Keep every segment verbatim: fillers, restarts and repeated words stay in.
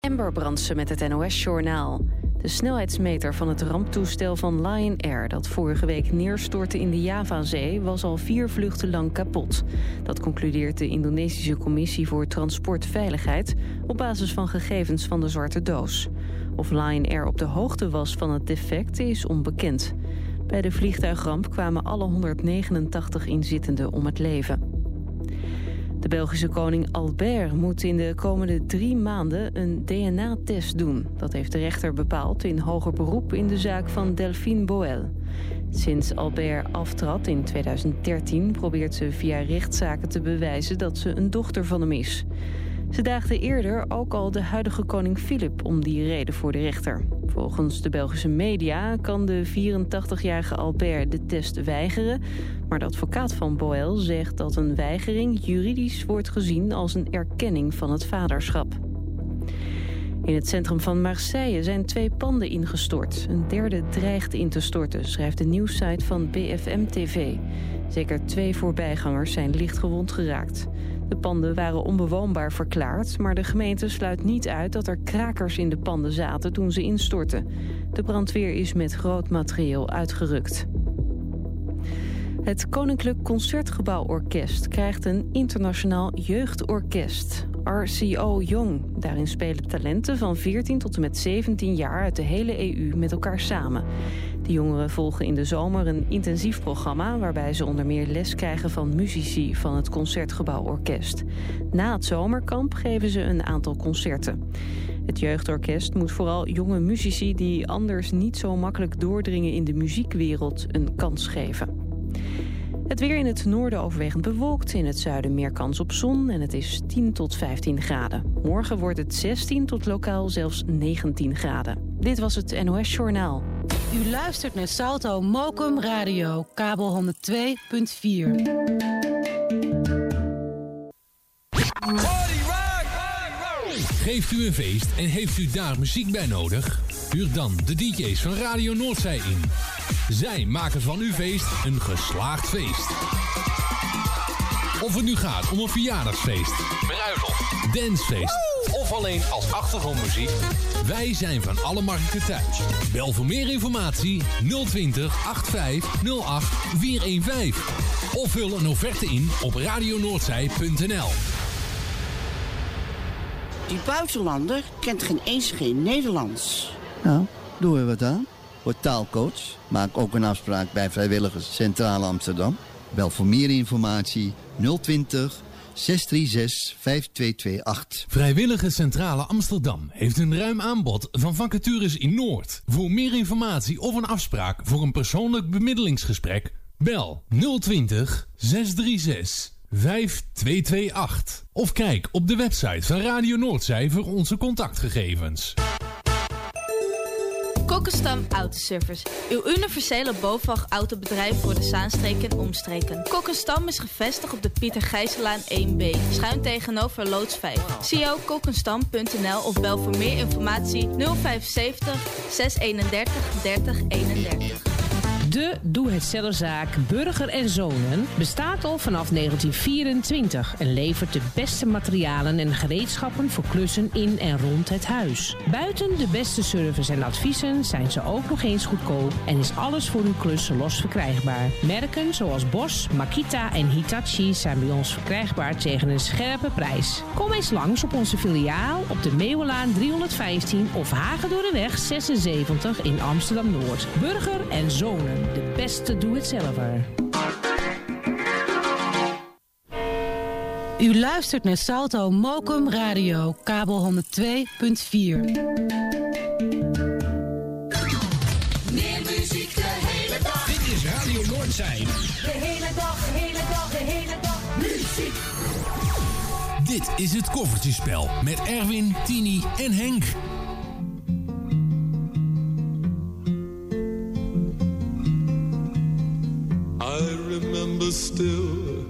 Amber Brandsen met het N O S-journaal. De snelheidsmeter van het ramptoestel van Lion Air dat vorige week neerstortte in de Javazee was al vier vluchten lang kapot. Dat concludeert de Indonesische Commissie voor Transportveiligheid op basis van gegevens van de zwarte doos. Of Lion Air op de hoogte was van het defect is onbekend. Bij de vliegtuigramp kwamen alle honderdnegenentachtig inzittenden om het leven. De Belgische koning Albert moet in de komende drie maanden een D N A-test doen. Dat heeft de rechter bepaald in hoger beroep in de zaak van Delphine Boel. Sinds Albert aftrad in tweeduizend dertien probeert ze via rechtszaken te bewijzen dat ze een dochter van hem is. Ze daagde eerder ook al de huidige koning Filip om die reden voor de rechter. Volgens de Belgische media kan de vierentachtigjarige Albert de test weigeren, maar de advocaat van Boel zegt dat een weigering juridisch wordt gezien als een erkenning van het vaderschap. In het centrum van Marseille zijn twee panden ingestort. Een derde dreigt in te storten, schrijft de nieuwssite van B F M T V. Zeker twee voorbijgangers zijn lichtgewond geraakt. De panden waren onbewoonbaar verklaard, maar de gemeente sluit niet uit dat er krakers in de panden zaten toen ze instortten. De brandweer is met groot materieel uitgerukt. Het Koninklijk Concertgebouworkest krijgt een internationaal jeugdorkest, R C O Young. Daarin spelen talenten van veertien tot en met zeventien jaar uit de hele E U met elkaar samen. De jongeren volgen in de zomer een intensief programma waarbij ze onder meer les krijgen van muzici van het Concertgebouworkest. Na het zomerkamp geven ze een aantal concerten. Het jeugdorkest moet vooral jonge muzici die anders niet zo makkelijk doordringen in de muziekwereld een kans geven. Het weer in het noorden overwegend bewolkt, in het zuiden meer kans op zon en het is tien tot vijftien graden. Morgen wordt het zestien tot lokaal zelfs negentien graden. Dit was het N O S-journaal. U luistert naar Salto Mokum Radio, kabel honderd twee punt vier. Geeft u een feest en heeft u daar muziek bij nodig? Huur dan de D J's van Radio Noordzij in. Zij maken van uw feest een geslaagd feest. Of het nu gaat om een verjaardagsfeest, bruiloft, dancefeest of alleen als achtergrondmuziek. Wij zijn van alle markten thuis. Bel voor meer informatie nul twintig achtenvijftig nul acht vierhonderdvijftien. Of vul een offerte in op radionoordzij punt n l. Die buitenlander kent geen eens geen Nederlands. Nou, doen we wat aan. Word taalcoach. Maak ook een afspraak bij Vrijwilligers Centrale Amsterdam. Bel voor meer informatie nul twintig zes drie zes vijf twee twee acht. Vrijwilligers Centrale Amsterdam heeft een ruim aanbod van vacatures in Noord. Voor meer informatie of een afspraak voor een persoonlijk bemiddelingsgesprek, bel nul twintig zes drie zes vijf twee twee acht. Of kijk op de website van Radio Noordzij voor onze contactgegevens. Kokkenstam Autoservice. Uw universele BOVAG autobedrijf voor de Zaanstreek en omstreken. Kokkenstam is gevestigd op de Pieter Gijsselaan één B. Schuin tegenover loods vijf. C O kokkenstam punt n l of bel voor meer informatie nul vijf zeven nul zes eenendertig dertig eenendertig. De doe-het-zelfzaak Burger en Zonen bestaat al vanaf negentien vierentwintig en levert de beste materialen en gereedschappen voor klussen in en rond het huis. Buiten de beste service en adviezen zijn ze ook nog eens goedkoop en is alles voor uw klus los verkrijgbaar. Merken zoals Bosch, Makita en Hitachi zijn bij ons verkrijgbaar tegen een scherpe prijs. Kom eens langs op onze filiaal op de Meeuwelaan driehonderdvijftien of Hagedorreweg zesenzeventig in Amsterdam-Noord. Burger en Zonen. De beste doe-het-zelver. U luistert naar Salto Mokum Radio, kabel honderd twee punt vier. Meer muziek de hele dag. Dit is Radio Noordzij. De hele dag, de hele dag, de hele dag. Muziek. Dit is het Koffertjespel met Erwin, Tini en Henk. I remember still,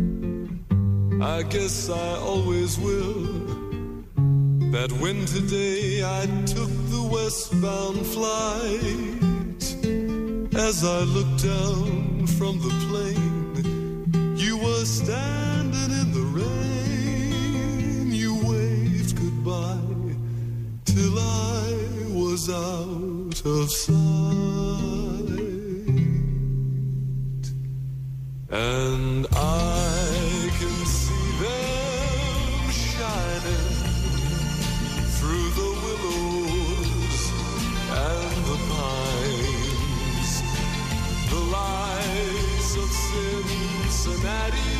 I guess I always will, that winter day I took the westbound flight. As I looked down from the plane, you were standing in the rain. You waved goodbye till I was out of sight. And I can see them shining through the willows and the pines, the lights of Cincinnati,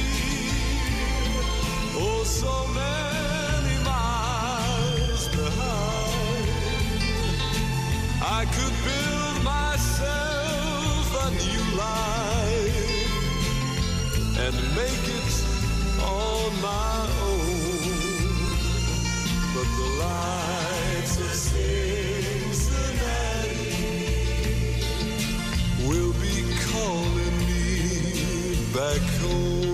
oh so many miles behind. I could build myself a new life and make it on my own, but the lights of Cincinnati will be calling me back home.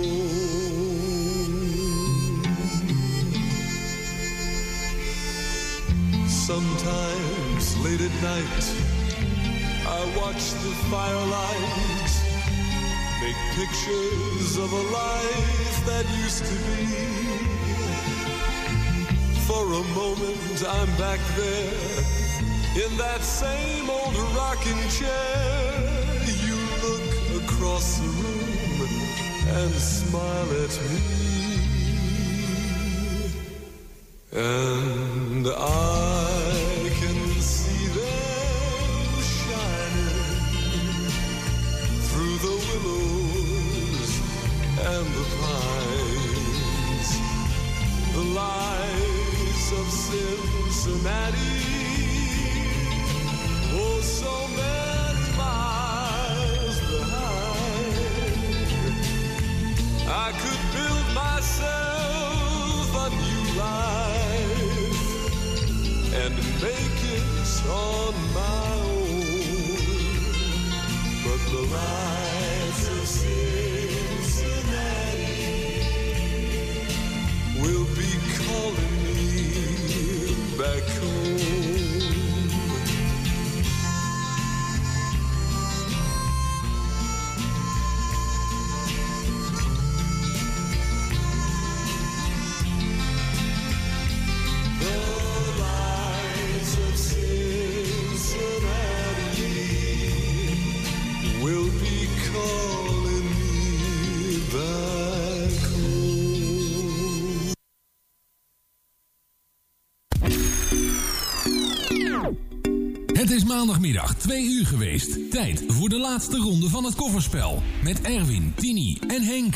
Sometimes late at night I watch the firelight make pictures of a life that used to be. For a moment I'm back there in that same old rocking chair. You look across the room and smile at me, and I can see them shining through the willows and the pines, the lights of Cincinnati, oh so many miles behind. I could build myself a new life and make it on my own, but the lights of Cincinnati will be calling me back home. The lights of Cincinnati will be calling me back home. Het is maandagmiddag twee uur geweest. Tijd voor de laatste ronde van het kofferspel. Met Erwin, Tini en Henk.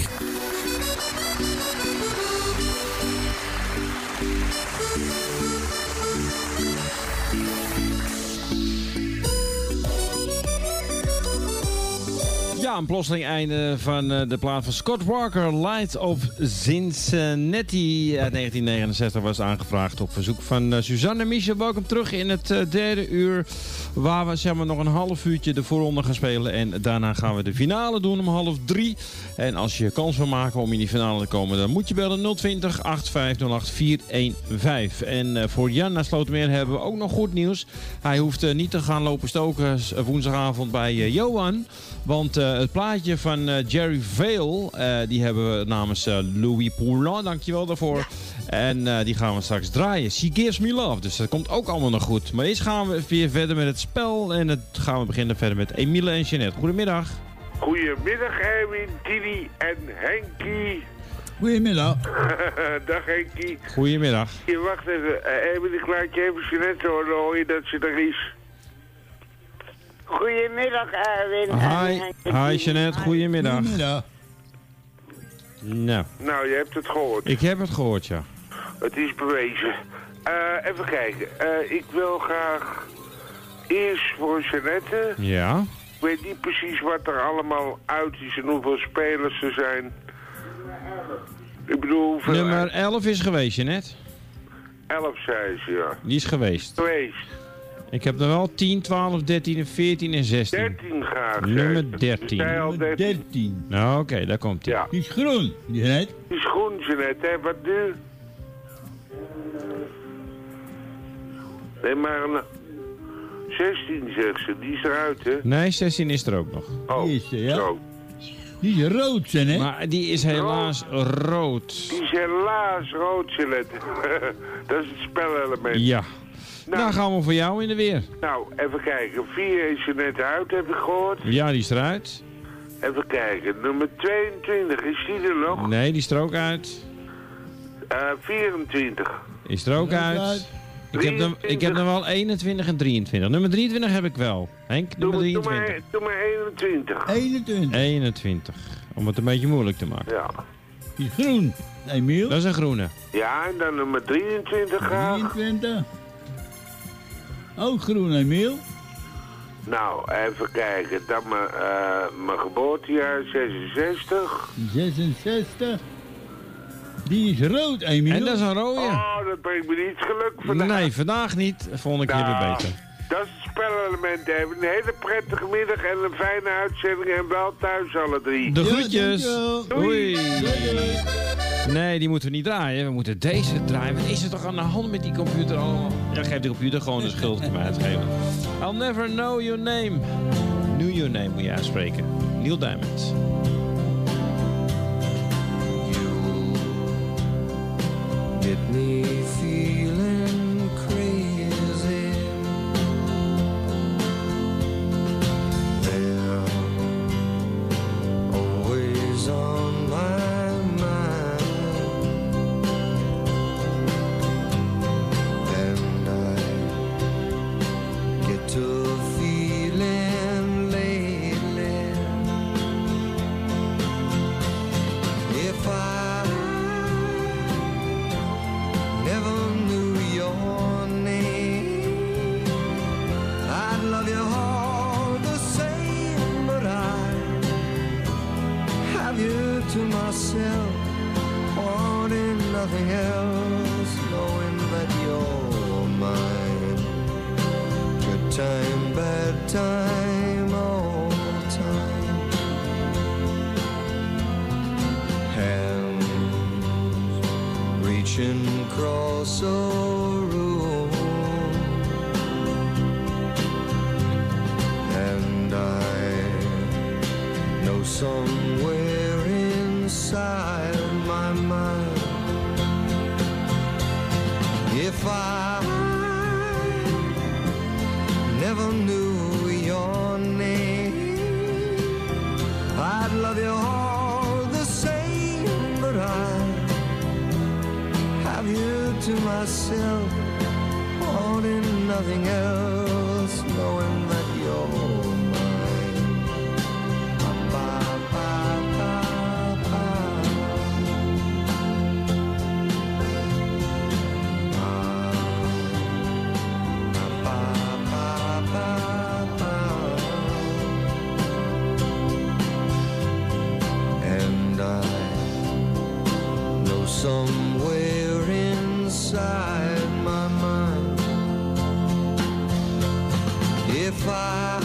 Ja, een plotseling einde van uh, de plaat van Scott Walker, Light of Cincinnati. Uit negentien negenenzestig was aangevraagd op verzoek van uh, Suzanne en Michel. Welkom terug in het uh, derde uur, waar we zeg maar, nog een half uurtje de voorronde gaan spelen. En daarna gaan we de finale doen om half drie. En als je kans wil maken om in die finale te komen, dan moet je bellen nul twintig, acht vijf nul acht, vier een vijf. En uh, voor Jan naar Slotermeer hebben we ook nog goed nieuws. Hij hoeft uh, niet te gaan lopen stoken woensdagavond bij uh, Johan. Want uh, het plaatje van uh, Jerry Vale, uh, die hebben we namens uh, Louis Poulin, dankjewel daarvoor. En uh, die gaan we straks draaien. She Gives Me Love, dus dat komt ook allemaal nog goed. Maar eerst gaan we weer verder met het spel en het gaan we beginnen verder met Emile en Jeanette. Goedemiddag. Goedemiddag Erwin, Tini en Henkie. Goedemiddag. Dag Henkie. Goedemiddag. Je wacht even, uh, Erwin, ik laat je even Jeanette horen, dan hoor je dat ze er is. Goedemiddag, Erwin. Hi, hi Jeanette, goedemiddag. Goedemiddag. Nou. Nou, je hebt het gehoord. Ik heb het gehoord, ja. Het is bewezen. Uh, even kijken. Uh, ik wil graag eerst voor Jeanette. Ja. Ik weet niet precies wat er allemaal uit is en hoeveel spelers er zijn. Ik bedoel, hoeveel... Nummer elf is geweest, Jeanette. elf zei ze, ja. Die is geweest. Geweest. Ik heb er wel tien, twaalf, dertien, en veertien en zestien. dertien graag. Nummer dertien. Nummer dertien. Nou, oké, okay, daar komt hij. Ja. Die is groen, Jeanette. Die is groen, Jeanette, hè? Wat nu? Nee, maar een... zestien, zegt ze. Die is eruit, hè? Nee, zestien is er ook nog. Oh, die is er, ja. Zo. Die is rood, Jeanette. Maar die is helaas rood. rood. Die is helaas rood, Jeanette. Dat is het spelelement. Ja. Nou, Dan gaan we voor jou in de weer. Nou, even kijken. vier is er net uit, heb ik gehoord. Ja, die is eruit. Even kijken. Nummer tweeëntwintig, is die er nog? Nee, die is er ook uit. Uh, vierentwintig. Is er ook uit. Ik heb, er, ik heb er wel eenentwintig en drieëntwintig. Nummer drieëntwintig heb ik wel. Henk, nummer drieëntwintig. Doe maar, doe maar eenentwintig. eenentwintig. eenentwintig. Om het een beetje moeilijk te maken. Ja. Die is groen. Emiel. Dat is een groene. Ja, en dan nummer drieëntwintig graag. drieëntwintig. Ook groen, Emiel. Nou, even kijken. Dan mijn, uh, mijn geboortejaar, zesenzestig. zesenzestig. Die is rood, Emiel. En dat is een rode. Oh, dat brengt me niet geluk vandaag. Nee, vandaag niet. Vond ik nou, jullie beter. Dat is het spelelement. Even een hele prettige middag en een fijne uitzending. En wel thuis alle drie. De groetjes. Ja, Doei. Nee, die moeten we niet draaien. We moeten deze draaien. Wat is er toch aan de hand met die computer allemaal? Ja, geef de computer gewoon de schuld aan mij uitgeven. I'll never know your name. Knew your name moet je uitspreken. Neil Diamond. Get me feeling crazy. They're always on my mind, and I get to feeling lately. If I never knew your name, I'd love you all the same, but I have you to myself, wanting nothing else, knowing that you're mine. Good time, bad time, all the time. Hands reaching across a room, and I know somewhere inside my mind, if I never knew your name, I'd love you all the same, but I have you to myself, wanting nothing else, knowing that you're mine. Ba, ba, ba, ba. Ba, ba, ba, ba, ba. And I know somewhere inside my mind, if I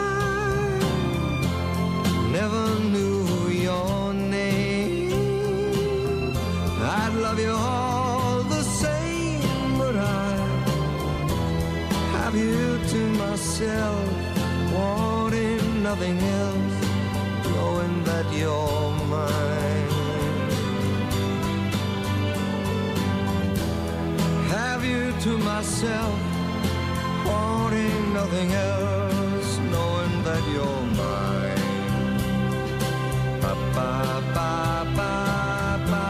never knew your name, I'd love you all the same, but I have you to myself, wanting nothing else, knowing that you're mine. Have you to myself, wanting nothing else, knowing that you're mine. Ba ba ba ba ba.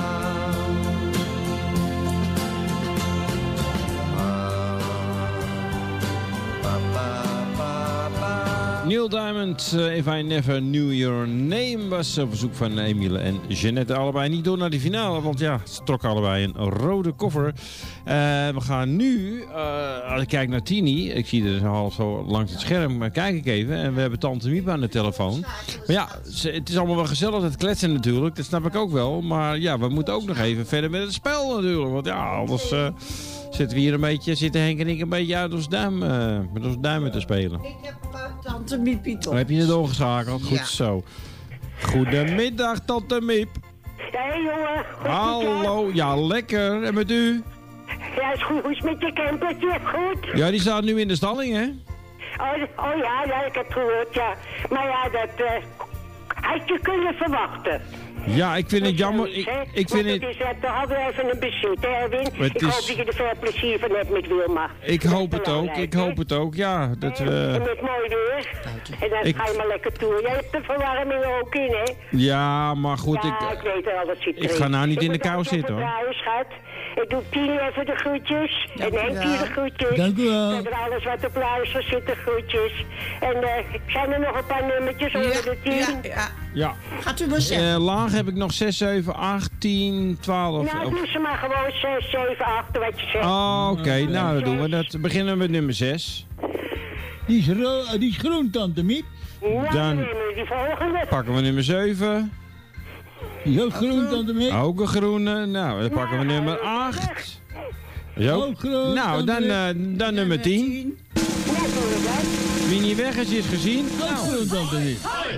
Ba ba ba ba. Neil Diamond, uh, If I Never Knew Your Name, was op verzoek van Emiele en Jeannette. Allebei niet door naar de finale, want ja, ze trokken allebei een rode koffer. Uh, we gaan nu, uh, als ik kijk naar Tini, ik zie er half zo langs het scherm, maar kijk ik even. En we hebben Tante Miep aan de telefoon. Maar ja, ze, het is allemaal wel gezellig, het kletsen natuurlijk, dat snap ik ook wel. Maar ja, we moeten ook nog even verder met het spel natuurlijk, want ja, anders... Uh, Zitten we hier een beetje, zitten Henk en ik een beetje uit ons duim, uh, met ons duimen te spelen. Ik heb uh, Tante Miepie toch. Heb je het doorgeschakeld? Goed ja. zo. Goedemiddag, Tante Miep. Hé jongen. Hallo, ja lekker. En met u? Ja, is goed. Hoe is het met je campertje? Goed? Ja, die staat nu in de stalling, hè? Oh, oh ja, ja, ik heb het gehoord, ja. Maar ja, dat uh, had je kunnen verwachten. Ja, ik vind het jammer. Ik, ik vind het... het is uh, toch altijd even een bezit, hè, Erwin? Het Ik is- hoop dat je er veel plezier van hebt met Wilma. Ik hoop het ook, ik hoop het ook, ja. Dat En we... met mooi weer. En dan Ik- ga je maar lekker toe. Jij hebt de verwarming ook in, hè? Ja, maar goed, ja, ik... ik weet wel, dat zit ik erin. ga nou niet Ik in de moet kou even zitten, hoor. draaien, schat. Ik doe Tien even de groetjes. En Henkie de groetjes. Dank u wel. Verder alles wat op luister zit de groetjes. En uh, zijn er nog een paar nummertjes onder de tien? Ja, ja. Ja. Gaat u maar zeggen. Eh, laag heb ik nog zes, zeven, acht, tien, twaalf... Nou, Oh, doe ze maar gewoon zes, zeven, acht, wat je zegt. oh, oké, nou dat doen we. Dat beginnen we met nummer zes. Die is, ro- eh, die is groen, tante Miep. Nou, Dan- dan nemen we die volgende. Pakken we nummer zeven. Die is ook groen, tante Miep. Ook een groene. Nou, dan pakken we nummer acht. Zo. Ook groen, Nou, dan, tante eh, dan nummer tien. Wie niet weg is, is gezien. Miep. Ook groen, tante Miep.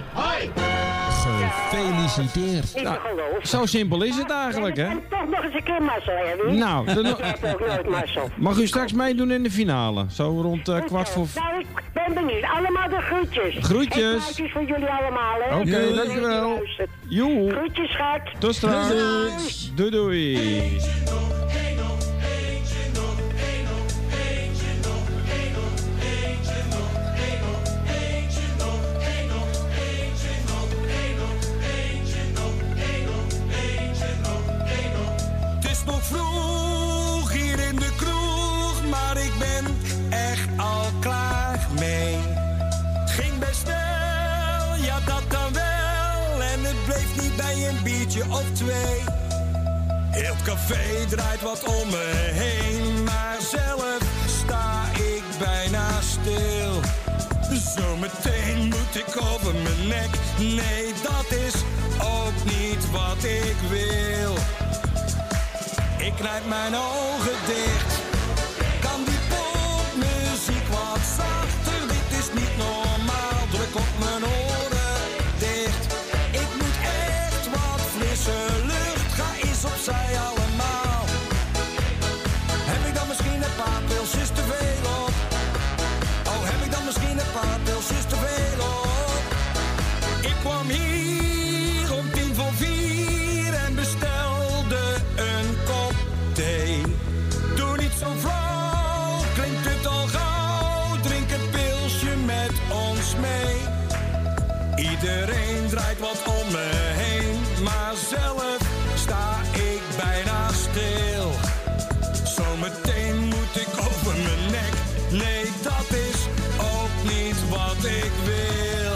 Gefeliciteerd. Niet te geloven. Zo simpel is het eigenlijk, hè? En toch nog eens een keer mazzel, hè, Wien? Nou, dan- Je hebt ook nooit mazzel. Mag u straks meedoen in de finale? Zo rond eh, kwart voor... Nou, ik ben benieuwd. Allemaal de groetjes. Groetjes. En plaatjes voor jullie allemaal, hè? Oké, Iedereen dankjewel. die luistert. Joe. Groetjes, schat. Tot straks. Doei doei. Het is nog vroeg hier in de kroeg, maar ik ben echt al klaar mee. Het ging best snel, ja dat dan wel, en het bleef niet bij een biertje of twee. Heel het café draait wat om me heen, maar zelf sta ik bijna stil. Zometeen moet ik over mijn nek, nee dat is ook niet wat ik wil. Ik knijp mijn ogen dicht. Kan die popmuziek wat zachter? Dit is niet normaal. Druk op mijn oren dicht. Ik moet echt wat frisse lucht. Ga eens opzij allemaal. Heb ik dan misschien een paar pilsjes te veel op? Oh, heb ik dan misschien een paar pilsjes te veel op? Ik kwam hier om tien voor vier en bestelde een kop thee. Doe niet zo flauw, klinkt het al gauw. Drink een pilsje met ons mee. Iedereen draait wat om me heen, maar zelf sta ik bijna stil. Zometeen moet ik over mijn nek, nee dat is ook niet wat ik wil.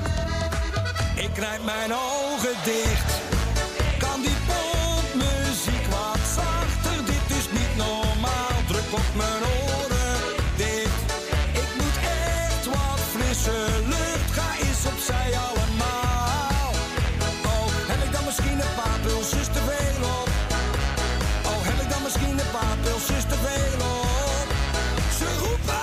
Ik knijp mijn ogen dicht. Kan die popmuziek wat zachter? Dit is niet normaal. Druk op mijn oren dicht. Ik moet echt wat frisse lucht. Ga eens opzij allemaal. Oh, heb ik dan misschien een paar pilsjes te veel op? Oh, heb ik dan misschien een paar pilsjes te veel op? Ze roepen.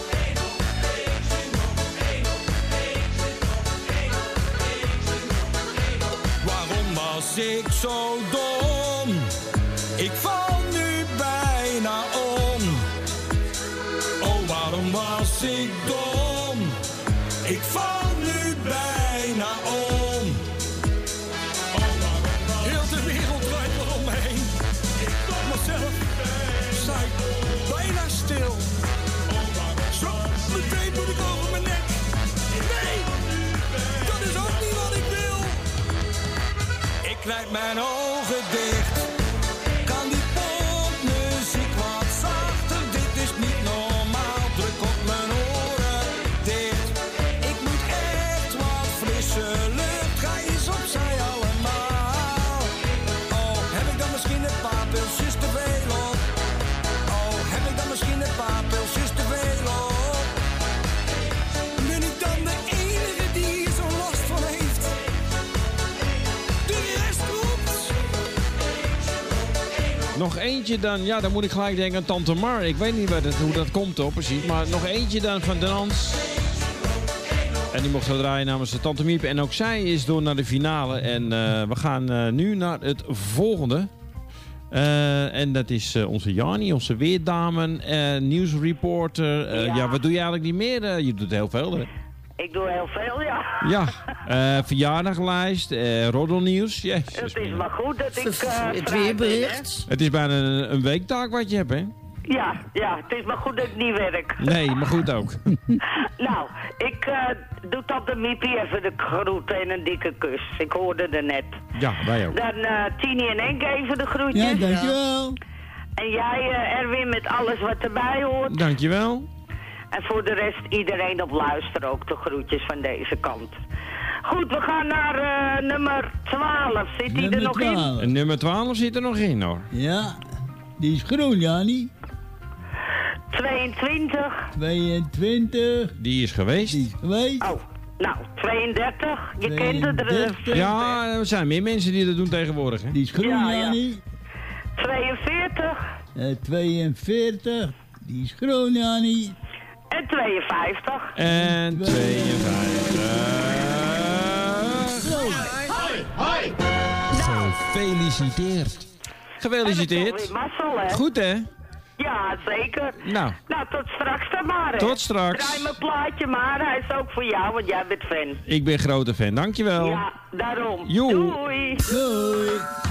Waarom was ik zo dom? Ik val nu bijna om. Oh, waarom was ik dom? Ik val nu bijna om. Oh, waarom heel de wereld draait er om me heen. Ik val mezelf, sta ik bijna stil. Zo, meteen moet ik over mijn nek. Nee, dat is ook niet wat ik wil. Ik knijp mijn ogen dicht. Kan die popmuziek wat zachter? Dit is niet normaal. Druk op mijn oren dicht. Ik moet echt wat frisse lucht. Ga eens opzij allemaal. Oh, heb ik dan misschien een paar pilsjes te veel op? Oh, heb ik dan misschien een paar pilsjes te veel op? Ben ik dan de enige die hier zo last van heeft? De rest roept. Nog eentje dan, ja, dan moet ik gelijk denken aan Tante Mar. Ik weet niet wat het, hoe dat komt hoor, precies. Maar nog eentje dan van Dans. En die mochten we draaien namens de Tante Miep. En ook zij is door naar de finale. En uh, we gaan uh, nu naar het volgende. Uh, en dat is uh, onze Jani, onze weerdame, uh, nieuwsreporter. Uh, ja. ja, wat doe je eigenlijk niet meer? Uh, je doet heel veel, hè? Ik doe heel veel, ja. Ja, uh, verjaardaglijst, uh, roddelnieuws. Jezus. Het is maar goed dat ik... Uh, het weerbericht. Het is bijna een, een weektaak wat je hebt, hè? Ja, ja, het is maar goed dat ik niet werk. Nee, maar goed ook. Nou, ik uh, doe tot de Miepie even de groeten en een dikke kus. Ik hoorde er net. Ja, wij ook. Dan uh, Tini en Henk even de groetjes. Ja, dankjewel. En jij, uh, Erwin, met alles wat erbij hoort. Dankjewel. En voor de rest iedereen op luisteren ook de groetjes van deze kant. Goed, we gaan naar uh, nummer twaalf. Zit die er nog twaalf. in? Nummer twaalf zit er nog in, hoor. Ja, die is groen, Jani. tweeëntwintig. tweeëntwintig. Die is geweest. Die is geweest. Oh, nou, tweeëndertig. Je kent het er. Ja, er zijn meer mensen die dat doen tegenwoordig, hè? Die is groen, ja, Jani. Ja. tweeënveertig. Uh, tweeënveertig. Die is groen, Jani. En tweeënvijftig. En tweeënvijftig. Hoi, hoi. Gefeliciteerd. Gefeliciteerd. Dat is toch weer mazzel, hè? Goed, hè? Ja, zeker. Nou. Nou, tot straks dan maar, hè. Tot straks. Draai mijn plaatje maar, hij is ook voor jou, want jij bent fan. Ik ben grote fan, dankjewel. Ja, daarom. Joe. Doei. Doei.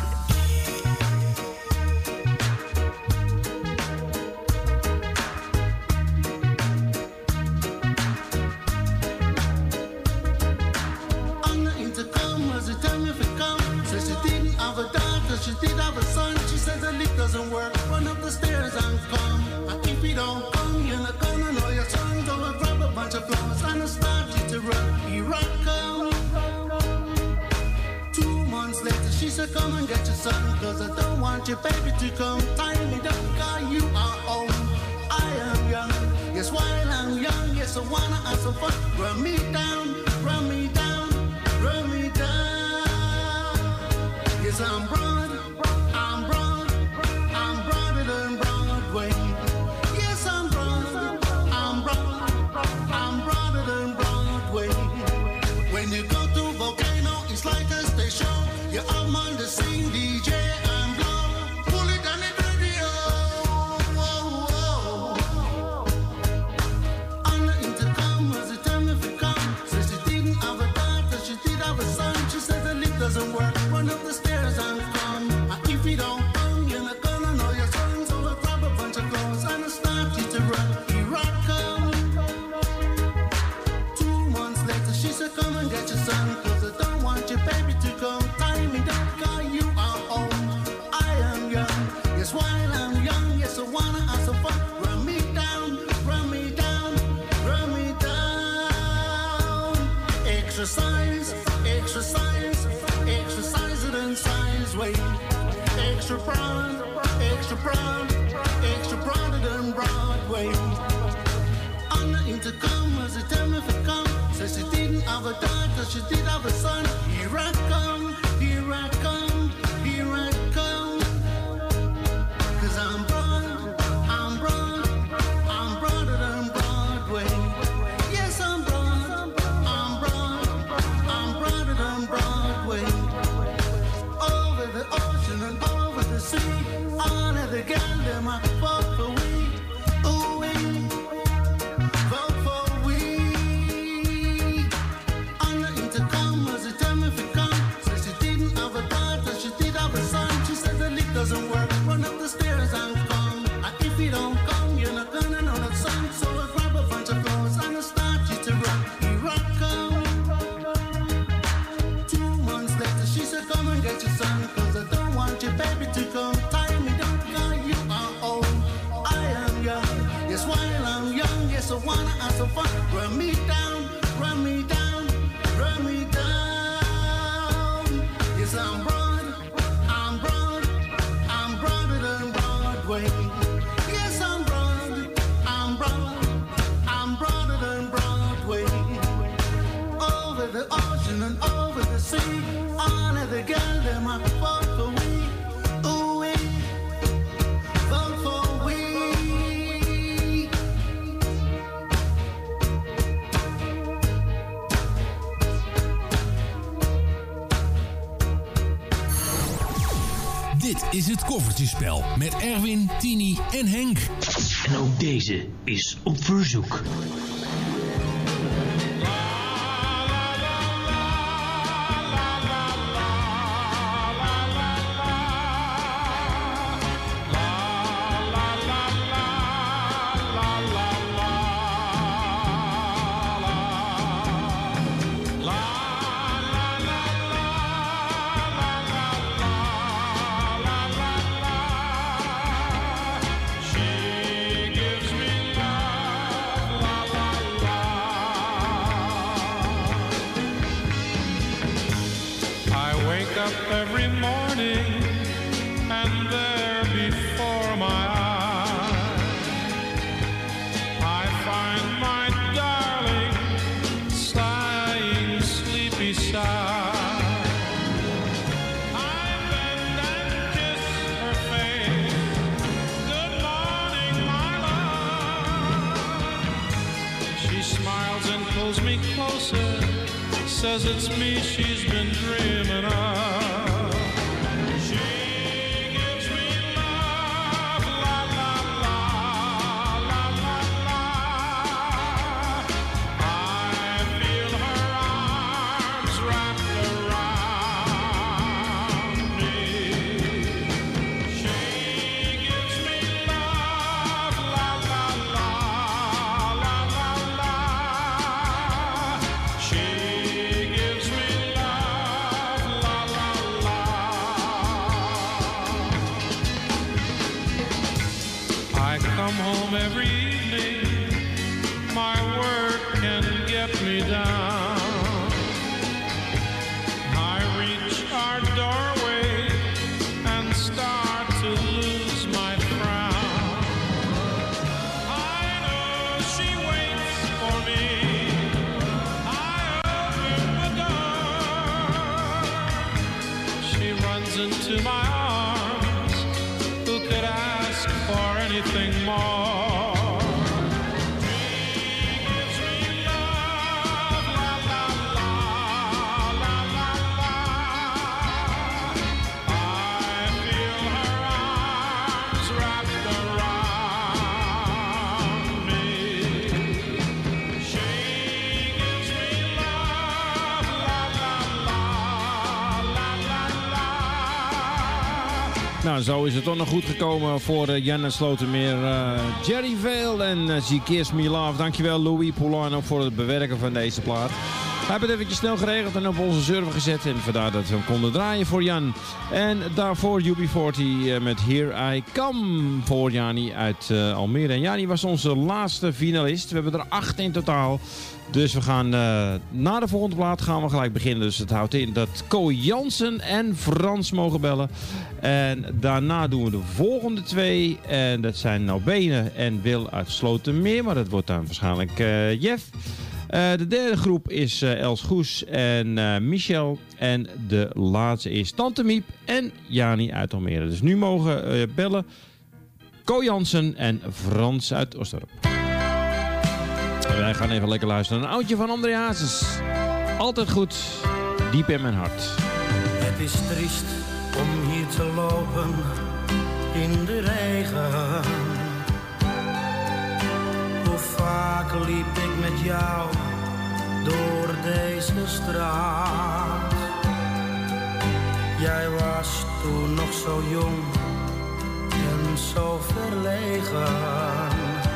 She did have a son, she says the lift doesn't work. Run up the stairs and come. And if you don't come, you're not gonna know your son. So I grab a bunch of flowers and I start you to run. Here I come. Two months later, she said, come and get your son. Cause I don't want your baby to come. Tie me down, cause you are old. I am young. Yes, while I'm young, yes, I wanna have some fun. Run me down, run me down, run me down. Yes, I'm broad. Exercise, exercise, exercise it in size way. Extra broad, extra broad, extra broader than Broadway. On the intercom, as it tell me if it come, says she didn't have a daughter, she did have a son. Here I come, here I come, here I come. Cause I'm broad, I'm broad, I'm broader than Broadway. Yes, I'm broad, I'm broad, I'm broader than Broadway. Over the ocean and over the sea, all of the girls, them I fought for we. Ooh, we vote for we. On the intercom, as it tell me if it come, says she didn't have a daughter, she did have a son. She said the lift doesn't work, run up the stairs and come. And if you don't come, you're not gonna know that song. So I grab a bunch of flowers and I start you to run. Here I come. Two months later, she said, come and get your son, cause I don't want your baby to come. Tie me down, cause you are old. I am young, yes, while I'm young, yes, I wanna have some fun. Run me down, run me down, run me down. Yes, I'm broad, I'm broad, I'm broader than Broadway. Yes, I'm broad, I'm broad, I'm broader than Broadway. Over the ocean and over the sea, all of the girls, them I fought for we. Ooh, we vote for we. Dit is het Koffertjespel met Erwin, Tini en Henk. En ook deze is op verzoek. pulls me closer, says it's me she's been dreaming of. Every evening, my work can get me down. I reach our doorway and start to lose my frown. I know she waits for me. I open the door. She runs into my arms. Who could ask for anything more? Nou, zo is het toch nog goed gekomen voor uh, Jan en Slotermeer. Uh, Jerry Vale en uh, She Kiss Me Love. Dankjewel Louis Poulin ook voor het bewerken van deze plaat. We hebben het eventjes snel geregeld en op onze server gezet. En vandaar dat we hem konden draaien voor Jan. En daarvoor U B veertig uh, met Here I Come voor Jani uit uh, Almere. En Jani was onze laatste finalist. We hebben er acht in totaal. Dus we gaan uh, na de volgende plaat gaan we gelijk beginnen. Dus het houdt in dat Ko Jansen en Frans mogen bellen. En daarna doen we de volgende twee. En dat zijn Nobene en Wil uit Slotermeer. Maar dat wordt dan waarschijnlijk uh, Jeff. Uh, de derde groep is uh, Els Goes en uh, Michel. En de laatste is Tante Miep en Jani uit Almere. Dus nu mogen uh, bellen Ko Jansen en Frans uit Oostdorp. Wij gaan even lekker luisteren naar een oudje van André Hazes. Altijd goed, diep in mijn hart. Het is triest om hier te lopen in de regen. Hoe vaak liep ik met jou door deze straat. Jij was toen nog zo jong en zo verlegen.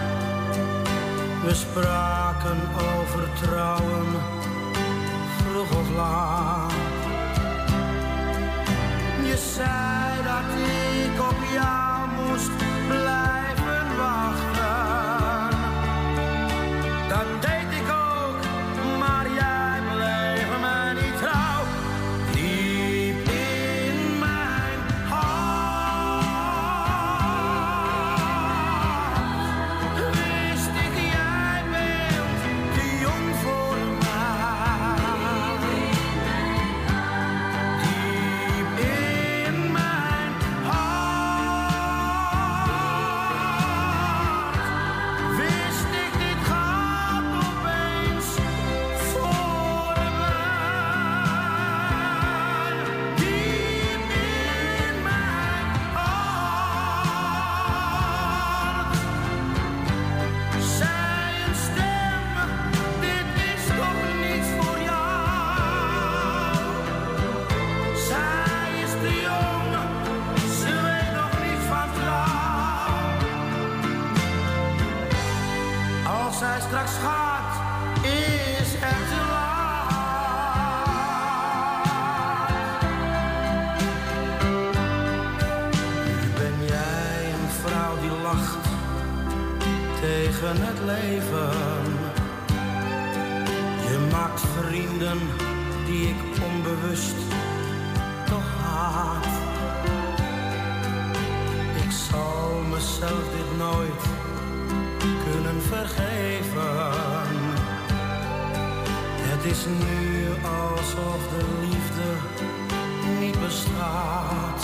We spraken over trouwen, vroeg of laat. Je zei dat ik op jou moest blijven wachten. Dat deed ik ook, maar jij bleef me niet trouw. Diep in mijn hart wist ik, jij bent te jong voor mij. Diep in mijn hart wist ik, dit gaat opeens voorbij. Diep in mijn hart zei een stem, dit is toch niet voor jou. Zij is te jong, ze weet nog niet van trouw. Als zij straks gaat, is het te laat. Nu ben jij een vrouw die lacht tegen het leven. Je maakt vrienden die ik onbewust toch haat. Ik zal mezelf dit nooit kunnen vergeven. Het is nu alsof de liefde niet bestaat.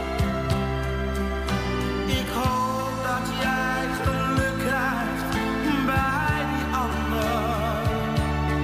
Ik hoop dat jij geluk krijgt bij die ander.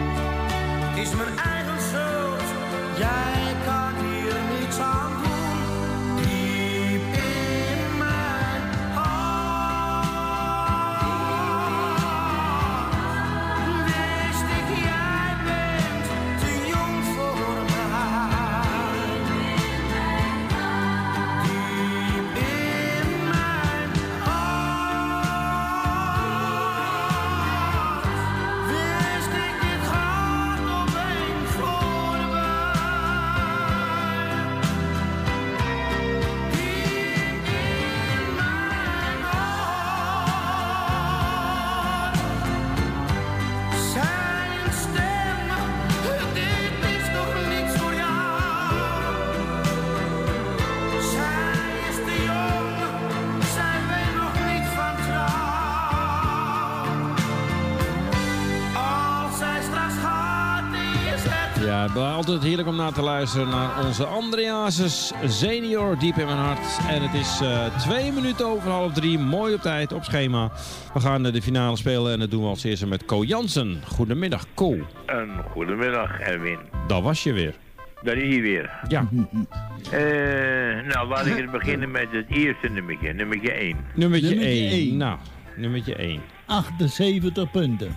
Ja, het blijft altijd heerlijk om naar te luisteren naar onze Andreasus senior, diep in mijn hart. En het is uh, twee minuten over half drie, mooi op tijd, op schema. We gaan uh, de finale spelen en dat doen we als eerste met Co Jansen. Goedemiddag, Co. Een goedemiddag, Erwin. Dat was je weer. Dat is hij weer. Ja. Uh, nou, laat ik eens beginnen met het eerste nummertje, nummertje één. Nummertje Nummertje één. één. Nou, nummertje één. achtenzeventig punten.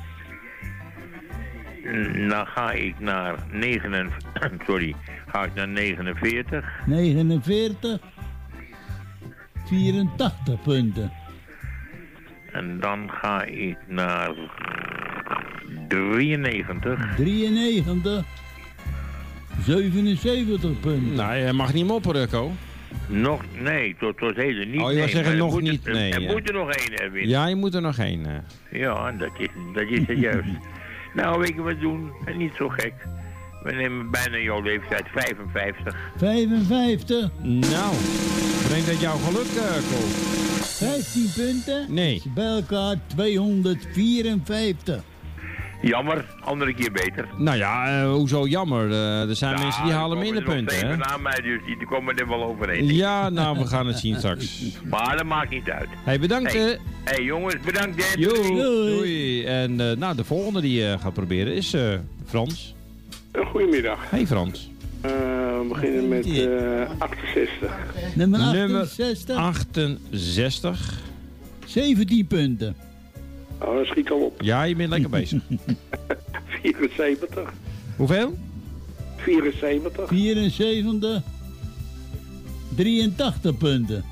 Dan ga ik naar negen, sorry, ga ik naar negenenveertig. negenenveertig. vierentachtig punten. En dan ga ik naar drieënnegentig. drieënnegentig. zevenenzeventig punten. Nou, je mag niet mopperen, Co. Nog, nee, tot, tot heden niet. Oh, je nee, wil zeggen maar er nog moet niet, er, nee, Er ja. moet er nog één, Erwin. Ja, je moet er nog één. Uh. Ja, dat is, dat is het juist. Nou, weet je wat we doen? En niet zo gek. We nemen bijna jouw leeftijd, vijfenvijftig. vijfenvijftig. Nou, brengt dat jouw geluk, uh, Co? vijftien punten. Nee. Is bij elkaar tweehonderdvierenvijftig. Jammer, andere keer beter. Nou ja, uh, hoezo jammer? Uh, er zijn Ja, mensen die halen minder punten, hè? Er komen na mij, dus die komen er wel overheen. Ja, nou, we gaan het zien straks. Maar dat maakt niet uit. Hey, bedankt. Hey, hè. hey jongens, bedankt. Hè. Doei. Doei. Doei. En uh, nou, de volgende die je uh, gaat proberen is uh, Frans. Goedemiddag. Hey Frans. Uh, we beginnen met uh, achtenzestig. Nummer Nummer achtenzestig. achtenzestig. zeventien punten. Oh, dat schiet al op. Ja, je bent lekker bezig. vierenzeventig. Hoeveel? vierenzeventig. vierenzeventig. drieëntachtig punten.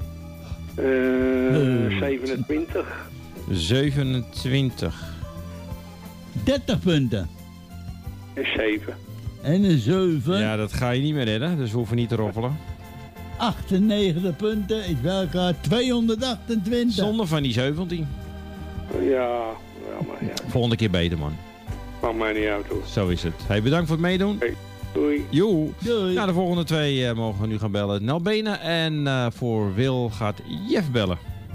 Uh, zevenentwintig. zevenentwintig. dertig punten. En zeven. En een zeven. Ja, dat ga je niet meer redden, dus we hoeven niet te roffelen. achtennegentig punten is bij elkaar tweehonderdachtentwintig. Zonder van die zeventien. Ja, ja, maar ja. Volgende keer beter, man. Maakt mij niet uit, hoor. Zo is het. Hey, bedankt voor het meedoen. Hey, doei. Joe. Doei. Nou, de volgende twee uh, mogen we nu gaan bellen. Nelbene en uh, voor Wil gaat Jeff bellen.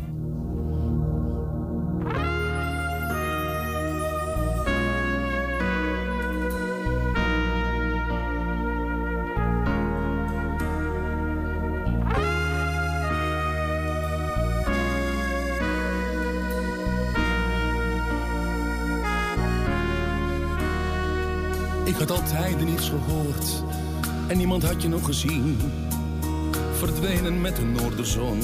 Ik had al tijden niets gehoord en niemand had je nog gezien. Verdwenen met de noorderzon.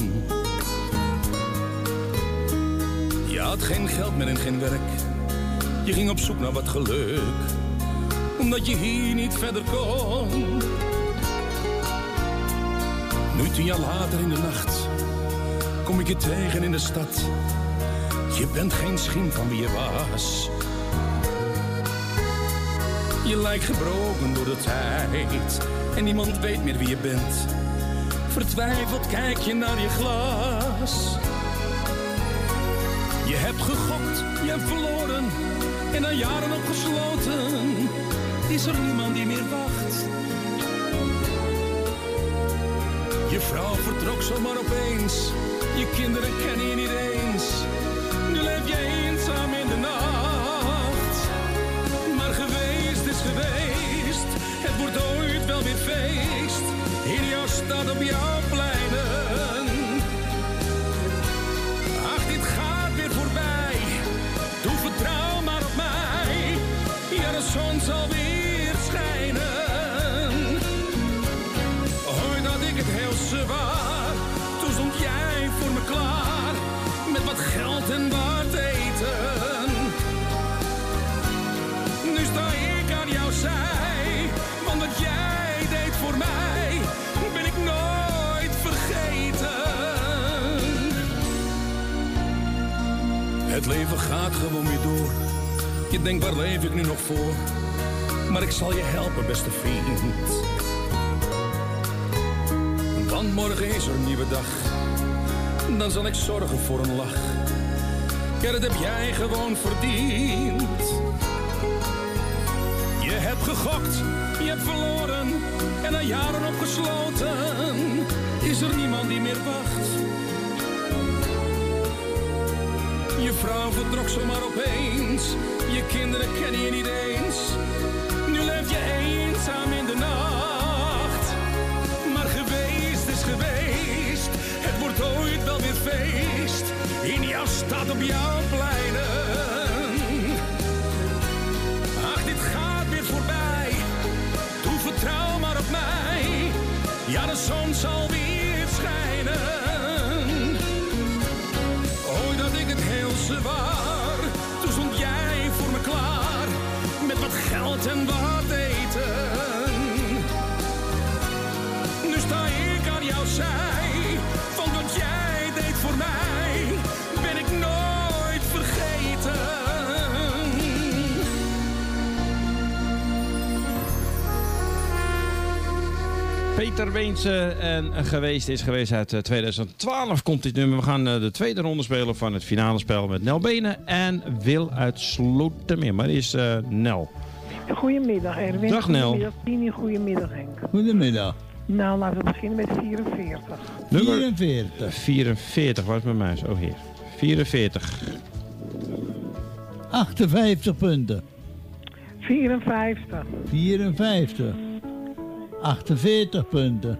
Je had geen geld meer en geen werk. Je ging op zoek naar wat geluk, omdat je hier niet verder kon. Nu tien jaar later in de nacht kom ik je tegen in de stad. Je bent geen schim van wie je was. Je lijkt gebroken door de tijd en niemand weet meer wie je bent. Vertwijfeld kijk je naar je glas. Je hebt gegokt, je hebt verloren en na jaren opgesloten is er niemand die meer wacht. Je vrouw vertrok zomaar opeens, je kinderen kennen je niet eens. Nu leef je eenzaam in de nacht. Maar geweest is geweest, het wordt ooit wel weer feest. In jouw stad, op jouw pleinen. Ach, dit gaat weer voorbij, doe vertrouw maar op mij. Ja, de zon zal weer schijnen. Ooit had ik het heel zwaar, toen stond jij voor me klaar. Met wat geld en wat eten. Nu sta ik aan jouw zij, want wat jij deed voor mij, ben ik nooit vergeten. Het leven gaat gewoon weer door. Je denkt, waar leef ik nu nog voor? Maar ik zal je helpen, beste vriend. Want morgen is er een nieuwe dag. Dan zal ik zorgen voor een lach. Ja, dat heb jij gewoon verdiend. Je hebt gegokt, je hebt verloren en na jaren opgesloten is er niemand die meer wacht. Je vrouw vertrok zomaar opeens, je kinderen kennen je niet eens. Nu leef je staat op jouw pleinen. Ach, dit gaat weer voorbij. Doe vertrouw maar op mij. Ja, de zon zal weer schijnen. Ooit had ik het heel zwaar. Toen stond jij voor me klaar. Met wat geld en wat eten. Nu sta ik aan jouw zij. Van wat jij deed voor mij. Ben ik nooit vergeten. Peter Weense en geweest is geweest uit tweeduizend twaalf komt dit nummer. We gaan de tweede ronde spelen van het finale spel met Nel Benen en Wil uit Slotermeer. Maar is uh, Nel. Goedemiddag Erwin. Dag Nel. Goedemiddag Tini, goedemiddag Henk. Goedemiddag. Nou, laten we beginnen met vierenveertig. Nummer vierenveertig. vierenveertig, waar is mijn muis? Oh hier. vierenveertig. achtenvijftig punten. vierenvijftig. vierenvijftig. achtenveertig punten.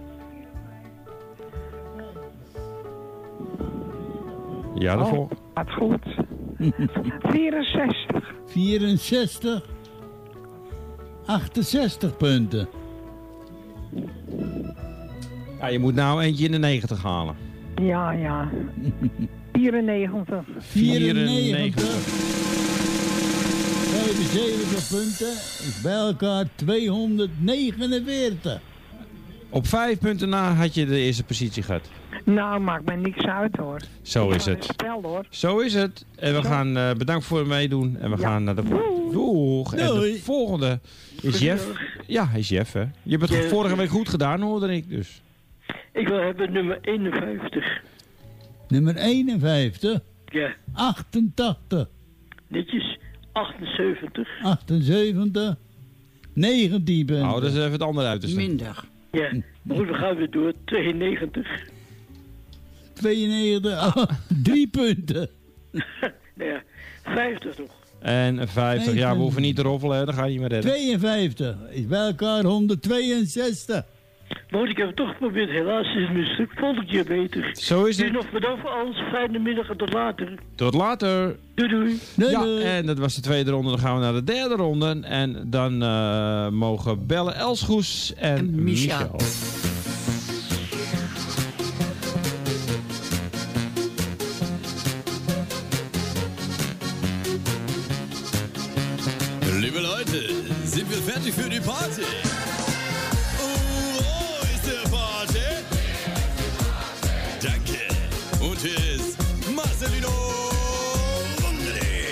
Ja, dat oh, vol. gaat goed. vierenzestig. vierenzestig. achtenzestig punten. Ja, je moet nou eentje in de negentig halen. Ja, ja. vierennegentig. vierennegentig. vijfenzeventig punten is bij elkaar tweehonderdnegenenveertig. Op vijf punten na had je de eerste positie gehad. Nou, maakt mij niks uit hoor. Zo is het. Spel, hoor. Zo is het. En we Zo. gaan uh, bedankt voor het meedoen. En we Ja. gaan naar de Doeg. En de volgende is Jeff. Ja, hij is Jeff hè. Je hebt het Jeff. vorige week goed gedaan hoorde ik dus. Ik wil hebben nummer eenenvijftig. Nummer eenenvijftig. Ja. achtentachtig. Netjes. achtenzeventig. achtenzeventig. negentien punten. Nou, dat is even het andere uit te staan. Minder. Ja. Maar goed, we gaan weer door. tweeënnegentig. tweeënnegentig. Oh, drie punten. Nou ja, vijftig nog. En vijftig, ja, we hoeven niet te roffelen, hè. Dan ga je niet meer redden. tweeënvijftig is bij elkaar honderdtweeënzestig. Maar goed, ik heb het toch geprobeerd. Helaas is het mislukt. Volgende keer beter. Zo is Dus het. nog bedankt voor alles. Fijne middag en tot later. Tot later. Doei doei. Ja, en dat was de tweede ronde. Dan gaan we naar de derde ronde. En dan uh, mogen bellen Elsgoes en, en Michel. Michel. Liebe Leute, sind wir fertig für die Party? Oh, wo ist der Party? Danke. Und hier ist Marcelino Wunderli.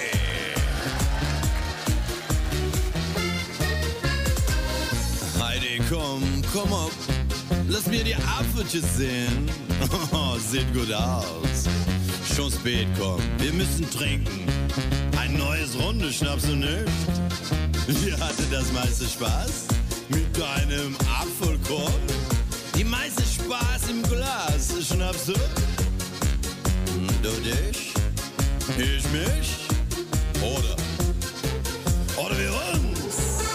Heidi, komm, komm auf. Lass mir die Apfelchen sehen. Oh, sieht gut aus. Schon spät, komm, wir müssen trinken. Ein neues Runde, schnappst du nicht? Ihr hattet das meiste Spaß mit deinem Apfelkorn. Die meiste Spaß im Glas, schnappst du? Du dich, ich mich, oder? Oder wir uns?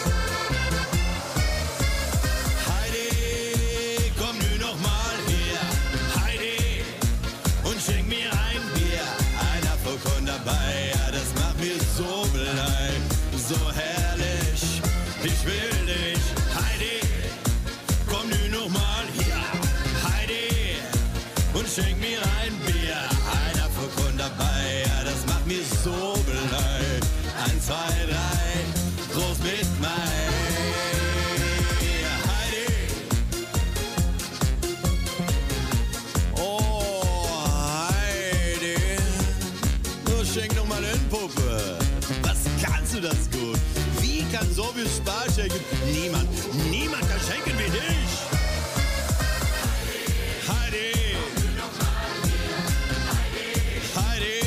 Heidi, komm nu noch mal hier. Heidi, und schenk mir ein Bier. Ein Apfelkorn dabei, ja, das macht mir so leid, so herrlich. Ich will dich, Heidi, komm nu noch mal hier. Heidi, und schenk mir ein Bier. Ein Apfelkorn dabei, ja, das macht mir so leid. Eins, zwei, drei, groß mit mir. Heidi. Oh, Heidi. Nur schenk noch mal in Puppe. Was kannst du das gut? Wie kann so viel Spaß schenken? Niemand, niemand kann schenken wie dich. Heidi. Heidi.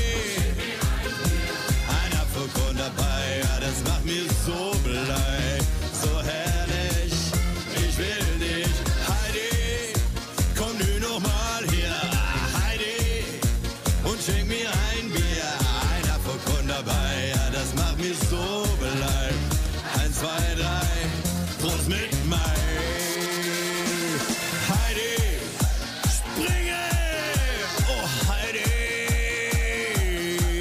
Ein Apfelkorn dabei, ja, das macht mir so leid, so herrlich. Ich will dich, Heidi. Komm nu noch mal hier, Heidi, und schenk mir ein Bier. Ein Apfelkorn dabei, ja, das macht mir so leid. Eins, zwei, drei, Prost mit mir. Heidi, springe! Oh, Heidi!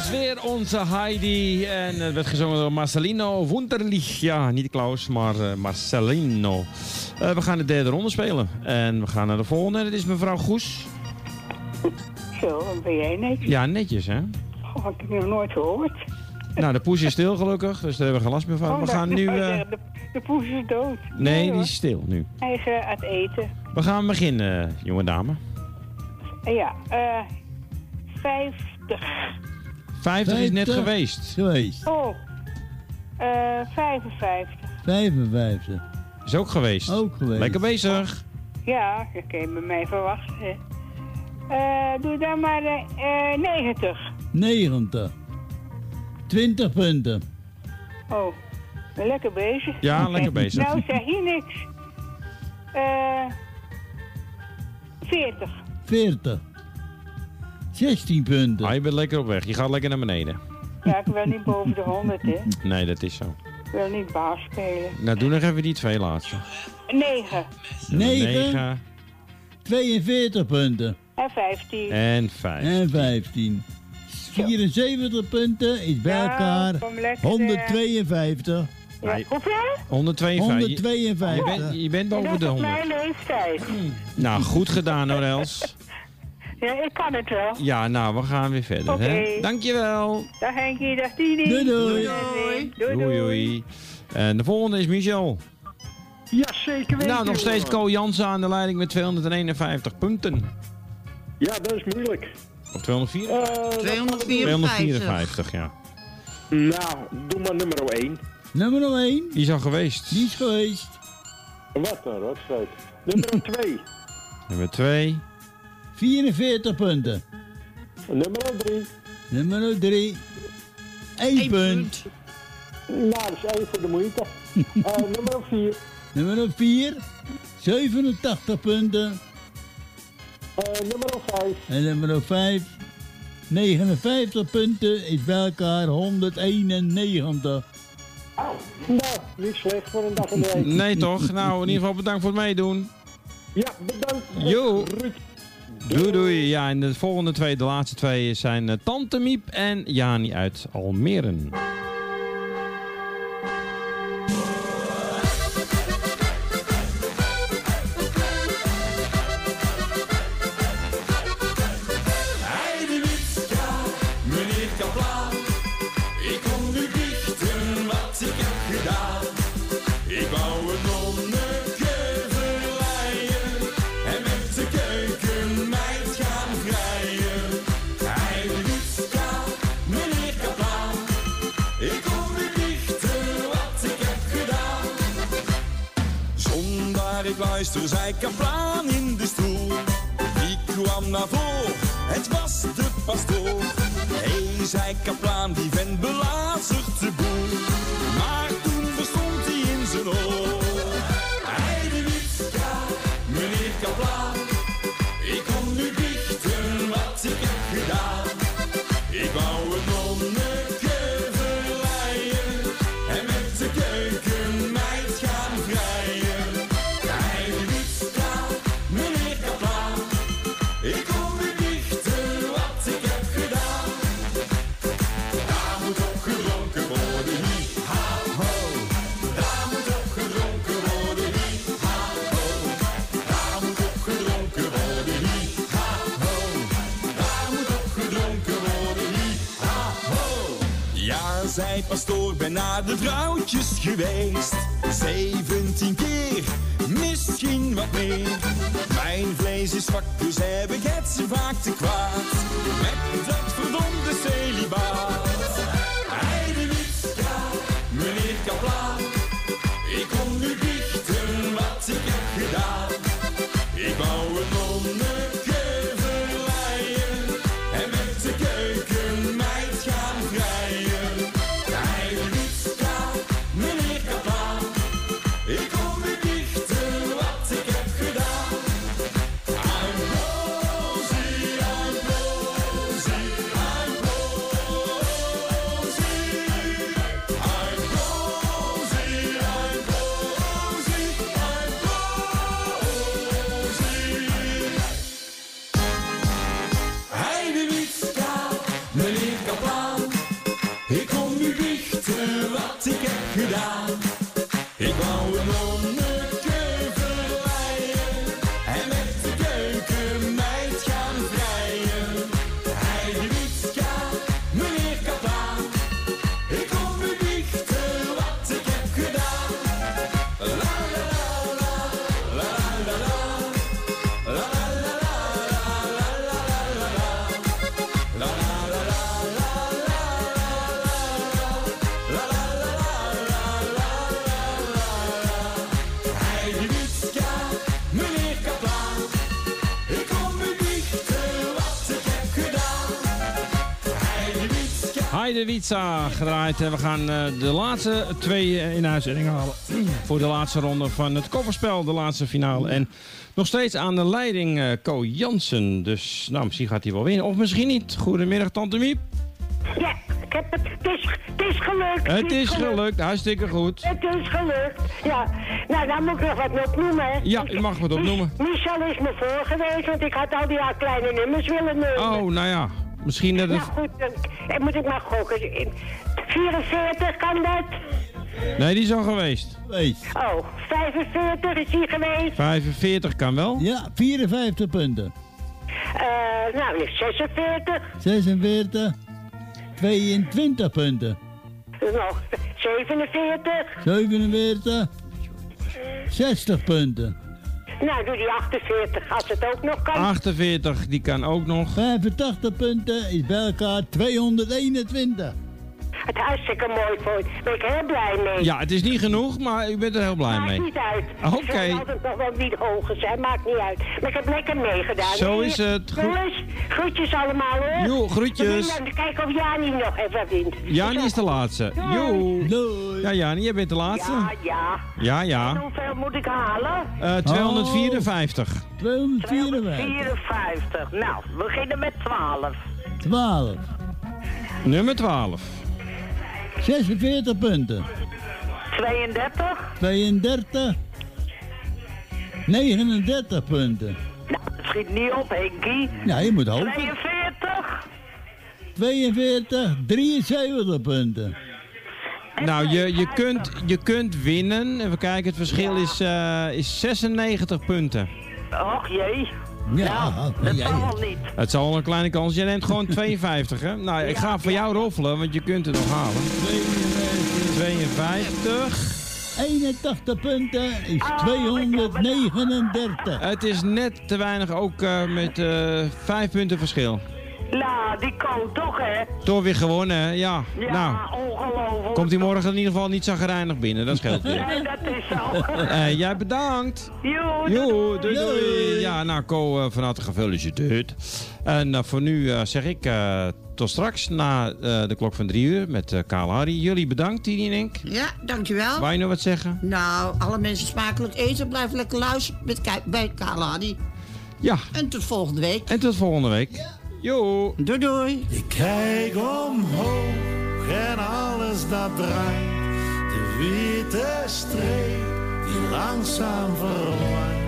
was weer onze Heidi. En het werd gezongen door Marcelino Wunderlich. Ja, niet Klaus, maar uh, Marcelino. Uh, we gaan de derde ronde spelen. En we gaan naar de volgende. Dat is mevrouw Goes. Zo, dan ben jij netjes. Ja, netjes, hè? Oh, ik heb nog nooit gehoord. Nou, de poes is stil gelukkig, dus daar hebben we geen last meer van. Oh, we gaan nu... Uh... De, de poes is dood. Nee, nee die is stil nu. Hij is uh, aan het eten. We gaan beginnen, jonge dame. Ja, eh... vijftig. vijftig is net geweest. Geweest. Oh, eh... vijfenvijftig. vijfenvijftig. Is ook geweest. Ook geweest. Lekker bezig. Ja, dat kun je bij mij verwachten, hè. Eh, doe dan maar uh, negentig. negentig. twintig punten. Oh, ben lekker bezig. Ja, okay. lekker bezig. Nou, zeg je niks. Eh... veertig. veertig. zestien punten. Ah, je bent lekker op weg. Je gaat lekker naar beneden. Ja, ik wil niet boven de honderd, hè. Nee, dat is zo. Ik wil niet baas spelen. Nou, doe nog even die twee laatste. negen. negen. tweeënveertig punten. En vijftien. En vijf. En vijftien. vierenzeventig punten is bij Ja, elkaar kom lekker, honderdtweeënvijftig. Ja, hoeveel? honderdtweeënvijftig. honderdtweeënvijftig. Je bent, je bent boven dat de is op honderd. mijn leeftijd. Nou, goed gedaan, Norels. Ja, ik kan het wel. Ja, nou, we gaan weer verder. Oké. Hè? Dankjewel. Dag Henkie, dag Tini. Doei, doei. Doei, doei. Doei, doei. En de volgende is Michel. Ja, zeker weten. Nou, nog steeds jongen. Ko Jansen aan de leiding met tweehonderdeenenvijftig punten. Ja, dat is moeilijk. Op tweehonderdvier? Uh, tweehonderdvierenvijftig, ja. Nou, doe maar nummer één. Nummer één. Die is al geweest. Die is geweest. Wat een rotzooi. Nummer twee. Nummer twee. vierenveertig punten. Nummer drie. Nummer drie. één punt. Nou, dat is één voor de moeite. uh, nummer vier. Nummer vier. zevenentachtig punten. Uh, nummer vijf. En nummer vijf. negenenvijftig punten is bij elkaar honderdeenennegentig. Nou, niet slecht voor een dag en de week. Nee toch? Nou, in ieder geval bedankt voor het meedoen. Ja, bedankt. Jo. Doei doei. Ja, en de volgende twee, de laatste twee zijn uh, Tante Miep en Jani uit Almere. Luister, zei Kaplaan in de stoel. Die kwam naar voren, het was de pastoor. Hé, zei Kaplaan, die vent belazert de boel. Maar toen verstond hij in zijn oor. Hij de Witska, meneer Kaplaan. Ik kom nu biechten wat ik heb gedaan. Ik wou een nonneke verleien en met de keukenmeid gaan vrijen. Ik kom nu biechten wat ik heb gedaan. Daar moet op gedronken worden, hi, ha, ho. Daar moet op gedronken worden, hi, ha, ho. Daar moet op gedronken worden, hi, ha, ho. Daar moet op gedronken worden, hi, ha, ho. Ja, zei pastoor, ben naar de vrouwtjes geweest. Zeventien keer, misschien wat meer. Mijn vlees is zwak, dus heb ik het zo vaak te kwaad. Met dat verdomde celibaat. Hij de Witska, meneer Kaplaan. Ik kom nu biechten wat ik heb gedaan. Ik wou een nonneke verleien en met de keukenmeid gaan vrijen. Hij de Witska, meneer Kaplaan. Ik kom nu biechten wat ik heb gedaan. I'm rosy, I'm rosy. Heidewietza gedraaid. En we gaan uh, de laatste twee uh, in uitzending halen. Voor de laatste ronde van het kofferspel, de laatste finale. En nog steeds aan de leiding uh, Co Jansen. Dus nou, misschien gaat hij wel winnen. Of misschien niet. Goedemiddag, Tante Miep. Ja, ik heb het. Het is, het is gelukt. Het is gelukt, hartstikke goed. Het is gelukt, ja. Nou, dan moet ik nog wat opnoemen, hè. Ja, u mag wat opnoemen. Michel is me voor geweest, want ik had al die kleine nummers willen nemen. Oh, nou ja. Misschien dat het... Nou goed, dan moet ik maar gokken. vierenveertig, kan dat? Nee, die is al geweest. Geweest. Oh, vijfenveertig is die geweest? vijfenveertig kan wel. Ja, vierenvijftig punten. Uh, nou, zesenveertig. zesenveertig. tweeëntwintig punten. Nog zevenenveertig. zevenenveertig. zestig punten. Nou, doe die achtenveertig als het ook nog kan. achtenveertig, die kan ook nog. vijfentachtig punten is bij elkaar tweehonderdeenentwintig. Het is hartstikke mooi voor je. Daar ben ik heel blij mee. Ja, het is niet genoeg, maar ik ben er heel blij maakt mee. Maakt niet uit. Oké. Okay. Ik zal altijd nog wel niet hoger zijn, maakt niet uit. Maar ik heb lekker meegedaan. Zo is het. Jongens, groetjes allemaal hoor. Jo, groetjes. Dan kijken of Jani nog even wint. Jani is de laatste. Jo. Doei. Ja, Jani, jij bent de laatste. Ja, ja. Ja, ja. En hoeveel moet ik halen? Uh, tweehonderdvierenvijftig. Oh, tweehonderdvierenvijftig. tweehonderdvierenvijftig. Nou, we beginnen met twaalf. twaalf. Nummer twaalf. zesenveertig punten. tweeëndertig. tweeëndertig. negenendertig punten. Nou, het schiet niet op, Henkie. Ja, je moet hopen. tweeënveertig. tweeënveertig, drieënzeventig punten. Nou, je, je, kunt, je kunt winnen. Even kijken, het verschil ja. is, uh, is zesennegentig punten. Och jee. Ja, nou, dat ja, zal ja. wel niet. Het zal wel een kleine kans. Je neemt gewoon tweeënvijftig, hè? Nou, ik ga voor jou roffelen, want je kunt het nog halen. tweeënvijftig. eenentachtig punten is tweehonderdnegenendertig. Het is net te weinig, ook uh, met uh, vijf punten verschil. Nou, die kan toch, hè? Toch weer gewonnen, hè? Ja. Ja, nou, ongelooflijk. komt hij morgen in ieder geval niet zagrijnig binnen, dat scheelt weer. Nee, dat is zo. uh, jij bedankt. Jo, doei, doei, doei. Ja, nou, Co, uh, van harte gefeliciteerd. En uh, voor nu uh, zeg ik uh, tot straks na uh, de klok van drie uur met uh, Kaal Harry. Jullie bedankt, Tini en ik. Ja, dankjewel. Wou je nog wat zeggen? Nou, alle mensen smakelijk eten. Blijf lekker luisteren met Ka- bij Kaal Harry. Ja. En tot volgende week. En tot volgende week. Ja. Jo. Doei doei. Ik kijk omhoog en alles dat draait. De witte streep die langzaam verdwijnt.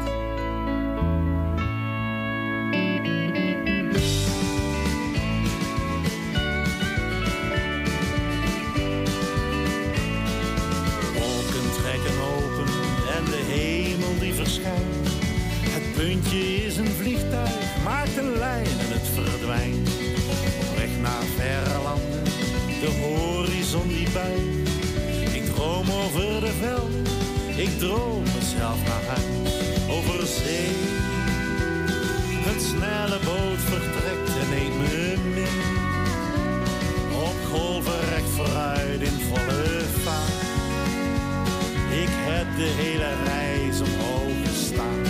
Wolken trekken open en de hemel die verschijnt. Het puntje is een vliegtuig, maakt een lijn en het verdwijnt. Op weg naar verre landen, de horizon die buigt. Ik droom over de velden, ik droom mezelf naar huis. Over zee, het snelle boot vertrekt en neemt me mee. Op golven recht vooruit in volle vaart. Ik heb de hele reis omhoog gestaan.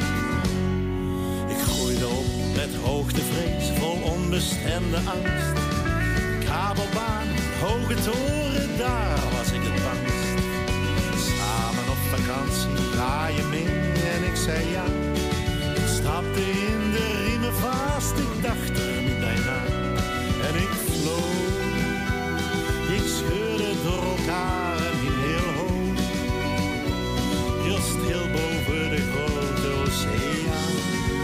Op met hoogtevrees, vol onbestemde angst. Kabelbaan, hoge toren, daar was ik het bangst. Samen op vakantie, ga je mee? En ik zei ja. Ik stapte in de riemen vast, ik dacht er niet bij na. En ik vloog, ik scheurde door elkaar en hing heel hoog. Heel stil boven de grote oceaan.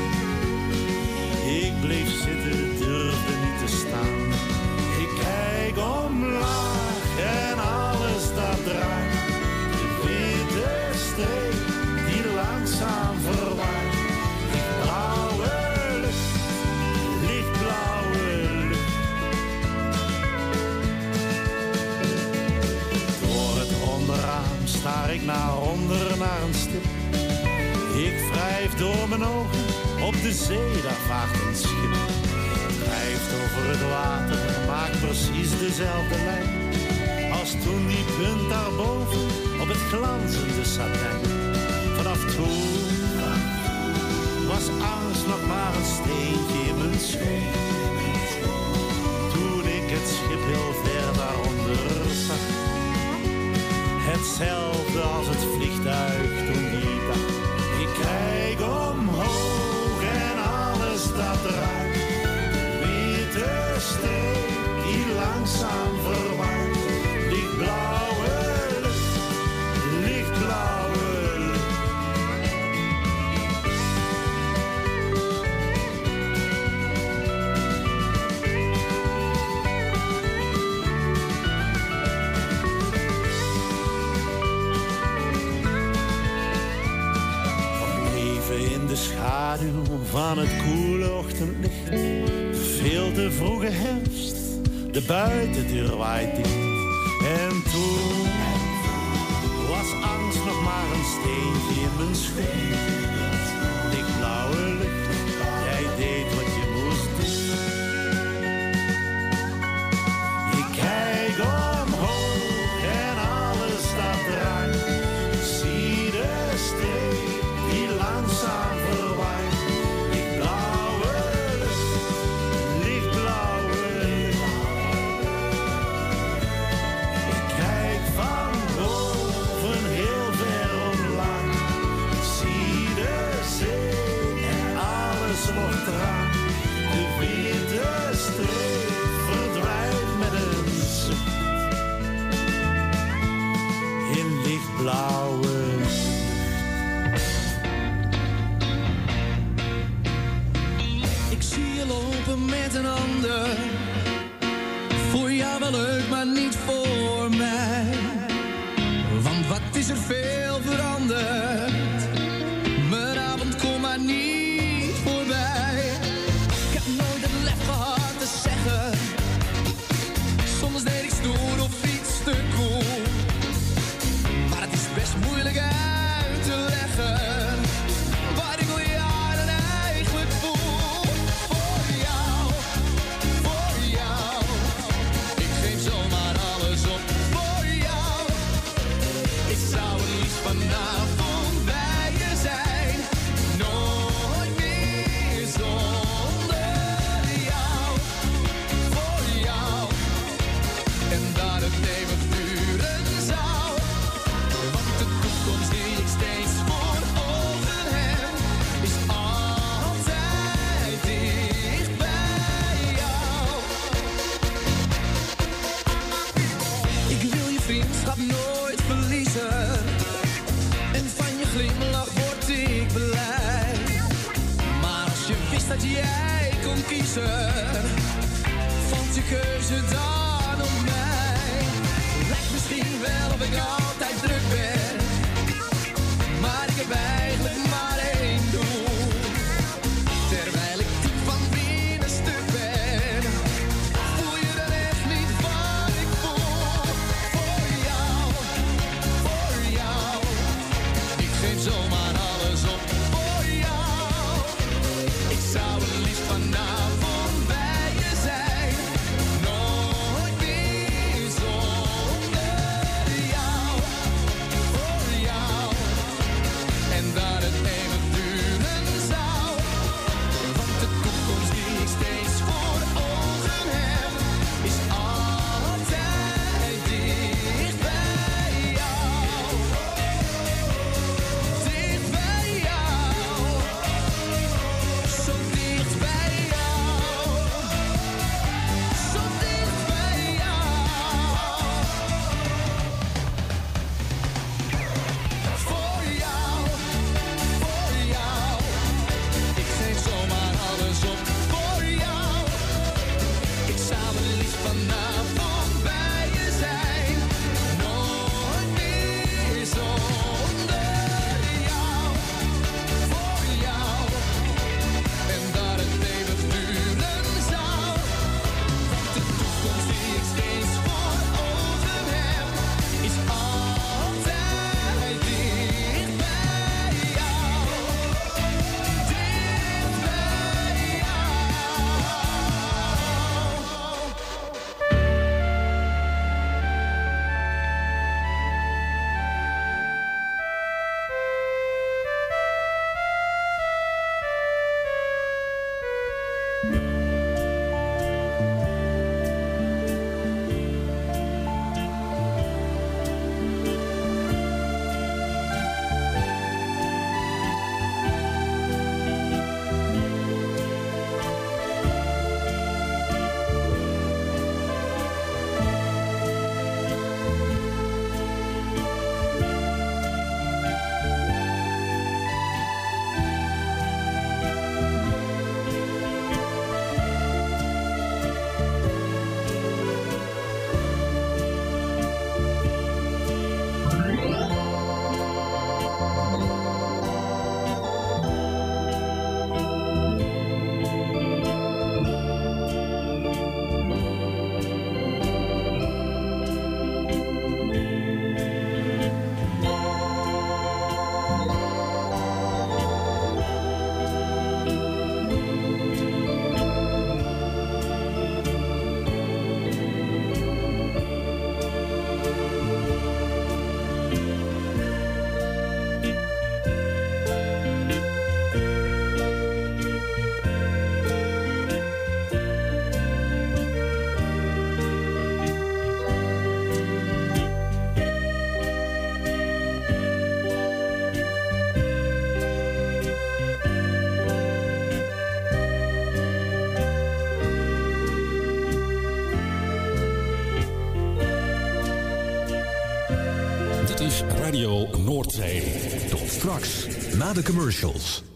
Ik bleef zitten, durfde niet te staan. Ik kijk omlaag en alles dat draait. De witte streep die langzaam verdwijnt. Lichtblauwe lucht, lichtblauwe lucht. Door het onderraam staar ik naar onder naar een stip. Ik wrijf door mijn ogen. Op de zee, daar vaart een schip. Het drijft over het water, maakt precies dezelfde lijn. Als toen die punt daarboven, op het glanzende satijn. Vanaf toen was angst nog maar een steentje in mijn schoen. Toen ik het schip heel van het koele ochtendlicht. Veel te vroege herfst, de buitendeur waait dicht. En toen was angst nog maar een steentje in mijn schoen. Dichtblauwe lucht, jij deed wat je moest doen. Ik kijk omhoog en alles staat eraan. Zie de streep die langzaam verwaait. Dichtblauwe lucht, lichtblauwe lucht. Ik kijk van boven heel ver omlaag. Zie de zee en alles wordt raar. De witte streep verdwijnt met een zucht. In lichtblauwe lucht. Ik zie je lopen met een ander. Voor jou wel leuk, maar niet voor mij. Want wat is er veel veranderd? Mijn avond komt maar niet voorbij. Ik heb nooit het lef gehad te zeggen. Soms deed ik stoer of iets te cool. Maar het is best moeilijk uit te leggen. Wat ik al jaren eigenlijk voel. Voor jou, voor jou. Ik geef zomaar alles op voor jou. Ik zou het liefst vanavond bij je zijn. Nooit meer zonder jou. Voor jou. En dat het eeuwig duren zou. Want de toekomst die ik steeds voor ogen heb, is altijd dicht bij jou. Ik wil je vriendschap nooit verliezen. En van je glimlach word ik blij. Maar als je wist dat jij kon kiezen, vond je keuze dan op mij. Lijkt misschien wel of ik altijd druk ben, maar ik heb eigenlijk maar één doel. Terwijl ik diep van binnen stuk ben, voel je dan echt niet wat ik voel. Voor jou, voor jou. Ik geef zomaar alles op voor jou. Ik zou het liefst vanavond bij je zijn. Nooit meer zonder jou. Voor jou. En Race Radio Noordzee. Tot straks, na de commercials.